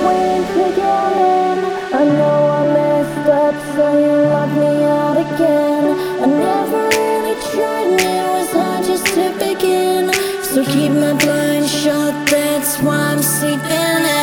wait to get in. I know I messed up, so you locked me out again. I never really tried, and it was hard just to begin. So keep my blind shut, that's why I'm sleeping.